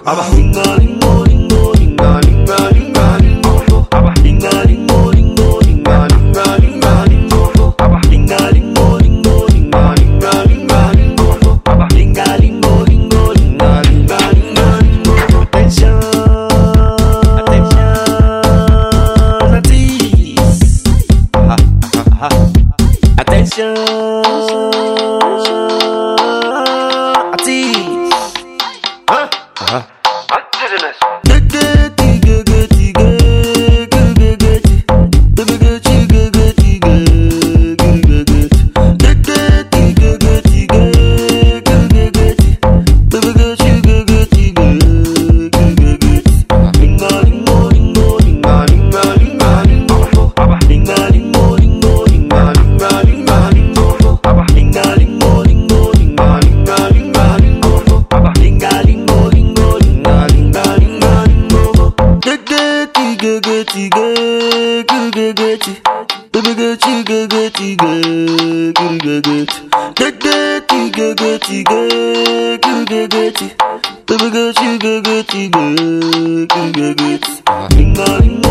Aba linga lingo lingo linga linga linga lingo. Aba linga lingo lingo linga linga linga lingo. Aba linga lingo lingo linga linga linga lingo. Aba linga lingo lingo linga linga linga lingo. Attention, attention, artist. Attention, artist. Linga linga